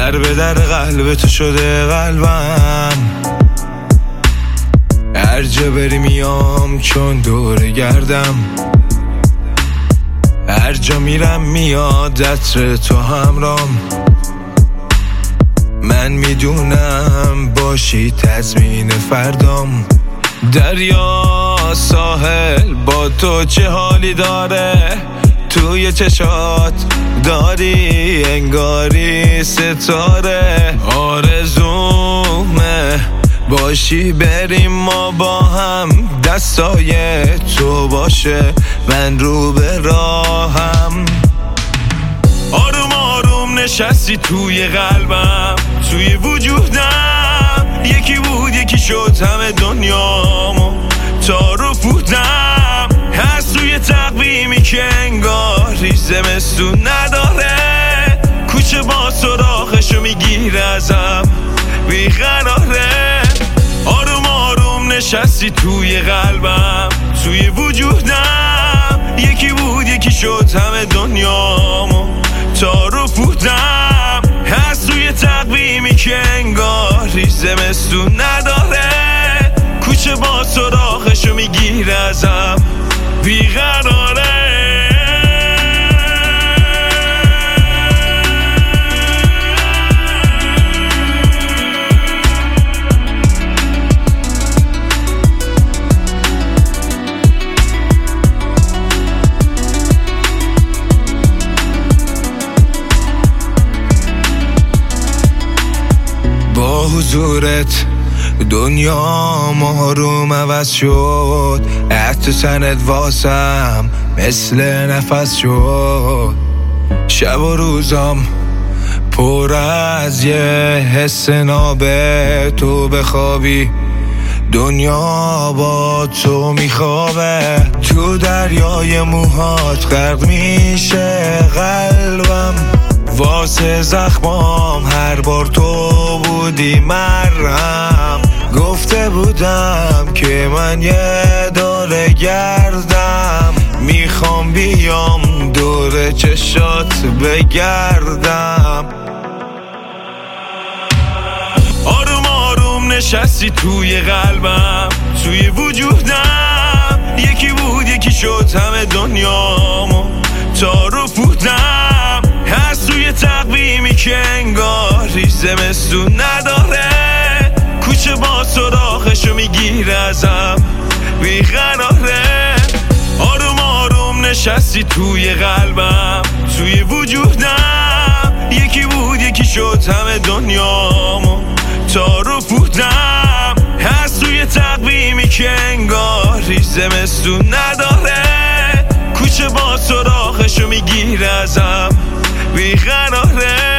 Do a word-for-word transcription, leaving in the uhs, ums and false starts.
در به در قلب تو شده قلبم، هر جا بری میام چون دور گردم، هر جا میرم میاد عطر تو همرام. من میدونم باشی تضمین فردام. دریا ساحل با تو چه حالی داره، توی چشات داری انگاری ستاره. آرزومه باشی بریم ما با هم، دستای تو باشه من رو به راهم. آروم آروم نشستی توی قلبم، توی وجودم، یکی بود یکی شد همه دنیامو تا رو فوتم. هست توی تقویمی که انگاری زمستون نداره، کوچه با سراخشو میگیر ازم بیقراره. آروم آروم نشستی توی قلبم، توی وجودم، یکی بود یکی شد همه دنیامو تا رو فوتم. هست توی تقویمی که انگاری زمستون نداره، کوچه با سراخشو میگیر ازم بیقراره. با حضورت دنیا آروم عوض شد، عطر تنت واسم مثل نفس شد. شب و روزام پر از یه حس نابه، تو بخوابی دنیا با تو میخوابه. تو دریای موهات غرق میشه قلبم، واسه زخمام هر بار تو بودی مرهم. گفته بودم که من یه دوره گردم، میخوام بیام دور چشات بگردم. آروم آروم نشستی توی قلبم، توی وجودم، یکی بود یکی شد همه دنیامو تا رو فوتم. هست توی تقویمی که انگاری زمستون نداره، کوچه با سراخشو میگیر ازم بیقراره. آروم آروم نشستی توی قلبم، توی وجودم، یکی بود یکی شد همه دنیامو تا رو فوتم. هست توی تقویمی که انگاری زمستون نداره، کوچه با سراخشو میگیر ازم بیقراره.